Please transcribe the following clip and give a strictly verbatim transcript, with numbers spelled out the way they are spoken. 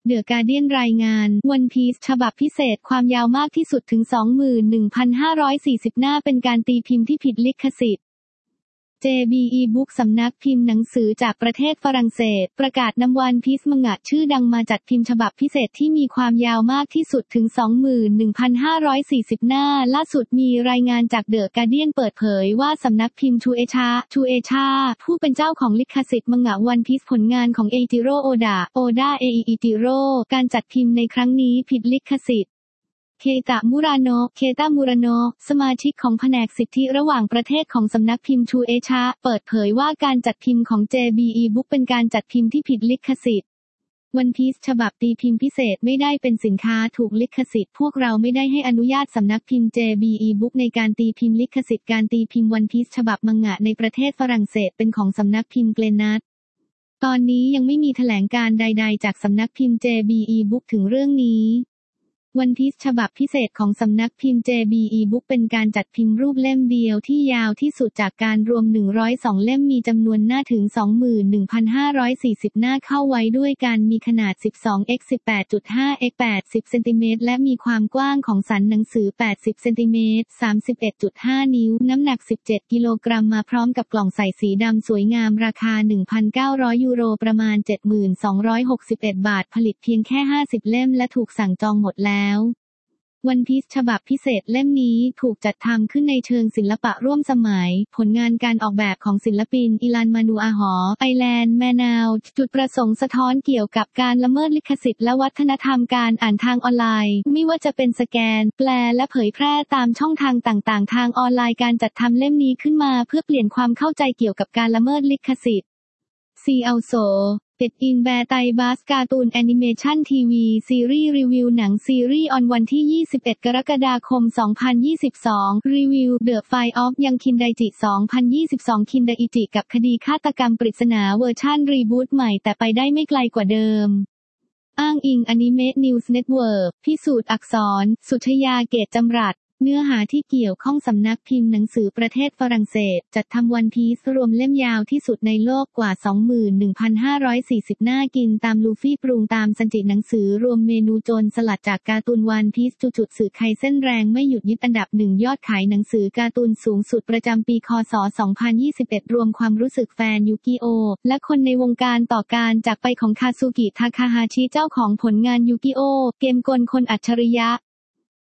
เดอะการ์เดียนรายงานวันพีซฉบับพิเศษความยาวมากที่สุดถึง สองหมื่นหนึ่งพันห้าร้อยสี่สิบ หน้าเป็นการตีพิมพ์ที่ผิดลิขสิทธิ์ เจ บี อี Book สำนักพิมพ์หนังสือจากประเทศฝรั่งเศสประกาศนำวันพีซมังงะชื่อดังมาจัดพิมพ์ฉบับพิเศษที่มีความยาวมากที่สุดถึง สองหมื่นหนึ่งพันห้าร้อยสี่สิบ หน้าล่าสุดมีรายงานจากเดอะการ์เดียนเปิดเผยว่าสำนักพิมพ์ชูเอชาชูเอชาผู้เป็นเจ้าของลิขสิทธิ์มังงะวันพีซผลงานของเอจิโร่โอดะโอดะเออิจิโร่การจัดพิมพ์ในครั้งนี้ผิดลิขสิทธิ์เคตะมุราโนะเคตะมุราโนะสมาชิกของแผนกสิทธิระหว่างประเทศของสำนักพิมพ์ชูเอชาเปิดเผยว่าการจัดพิมพ์ของ เจ บี อี Book เป็นการจัดพิมพ์ที่ผิดลิขสิทธิ์วันพีซฉบับตีพิมพ์พิเศษไม่ได้เป็นสินค้าถูกลิขสิทธิ์พวกเราไม่ได้ให้อนุญาตสำนักพิมพ์ เจ บี อี Book ในการตีพิมพ์ลิขสิทธิ์การตีพิมพ์วันพีซฉบับมังงะในประเทศฝรั่งเศสเป็นของสำนักพิมพ์เกรนัทตอนนี้ยังไม่มีแถลงการใดๆจากสำนักพิมพ์ เจ บี อี Book ถึงเรื่องนี้วันพีซฉบับพิเศษของสำนักพิมพ์ เจ บี อี Book เป็นการจัดพิมพ์รูปเล่มเดียวที่ยาวที่สุดจากการรวมหนึ่งร้อยสองเล่มมีจำนวนหน้าถึง สองหมื่นหนึ่งพันห้าร้อยสี่สิบ หน้าเข้าไว้ด้วยกันมีขนาด สิบสอง เอ็กซ์ สิบแปดจุดห้า เอ็กซ์ แปดสิบ เซนติเมตรและมีความกว้างของสันหนังสือ แปดสิบ เซนติเมตร สามสิบเอ็ดจุดห้า นิ้วน้ำหนัก สิบเจ็ด กิโลกรัมมาพร้อมกับกล่องใส่สีดำสวยงามราคา หนึ่งพันเก้าร้อย ยูโรประมาณ เจ็ดพันสองร้อยหกสิบเอ็ด บาทผลิตเพียงแค่ห้าสิบเล่มและถูกสั่งจองหมดแล้ววันพีซฉบับพิเศษเล่มนี้ถูกจัดทำขึ้นในเชิงศิลปะร่วมสมัยผลงานการออกแบบของศิลปินอิลันมานูอาหอไอแลนด์แมนาวจุดประสงค์สะท้อนเกี่ยวกับการละเมิดลิขสิทธิ์และวัฒนธรรมการอ่านทางออนไลน์ไม่ว่าจะเป็นสแกนแปลและเผยแพร่ตามช่องทางต่างๆทางออนไลน์การจัดทำเล่มนี้ขึ้นมาเพื่อเปลี่ยนความเข้าใจเกี่ยวกับการละเมิดลิขสิทธิ์ซีอัลโซเป็ดอินแบร์ไตบัสการ์ตูนแอนิเมชันทีวีซีรีส์รีวิวหนังซีรีส์ออนวันที่ยี่สิบเอ็ดกรกฎาคมสองพันยี่สิบสองรีวิว The File of ยังคินไดจิสองพันยี่สิบสองคินไดอิจิกับคดีฆาตกรรมปริศนาเวอร์ชั่นรีบูตใหม่แต่ไปได้ไม่ไกลกว่าเดิมอ้างอิงอนิเมะนิวส์เน็ตเวิร์กพิสูจน์อักษรสุชยาเกตจำรัดเนื้อหาที่เกี่ยวข้องสำนักพิมพ์หนังสือประเทศฝรั่งเศสจัดทำวันพีซรวมเล่มยาวที่สุดในโลกกว่า สองหมื่นหนึ่งพันห้าร้อยสี่สิบ หน้ากินตามลูฟี่ปรุงตามซันจิหนังสือรวมเมนูโจรสลัดจากการ์ตูนวันพีซจุดๆสื่อไคเส้นแรงไม่หยุดยึดอันดับหนึ่งยอดขายหนังสือการ์ตูนสูงสุดประจำปีคศสองพันยี่สิบเอ็ดรวมความรู้สึกแฟนยูกิโอและคนในวงการต่อการจากไปของคาซูกิทาคาฮาชิเจ้าของผลงานยูกิโอเกมกลคนอัจฉริยะ